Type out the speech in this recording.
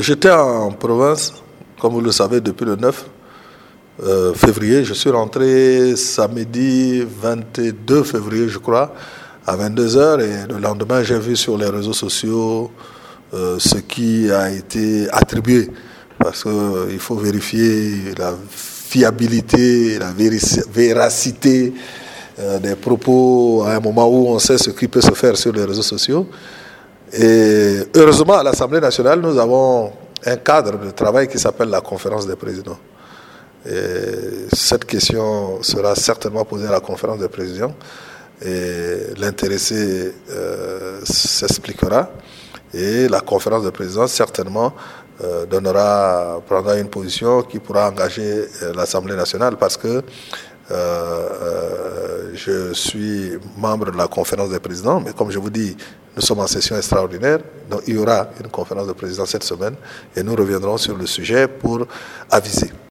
J'étais en province, comme vous le savez, depuis le 9 février. Je suis rentré samedi 22 février, je crois, à 22h. Et le lendemain, j'ai vu sur les réseaux sociaux ce qui a été attribué. Parce qu'il faut vérifier la fiabilité, la véracité des propos à un moment où on sait ce qui peut se faire sur les réseaux sociaux. Et heureusement, à l'Assemblée nationale, nous avons un cadre de travail qui s'appelle la conférence des présidents. Et cette question sera certainement posée à la conférence des présidents et l'intéressé s'expliquera. Et la conférence des présidents certainement prendra une position qui pourra engager l'Assemblée nationale parce que je suis membre de la conférence des présidents, mais comme je vous dis, nous sommes en session extraordinaire, donc il y aura une conférence de présidents cette semaine et nous reviendrons sur le sujet pour aviser.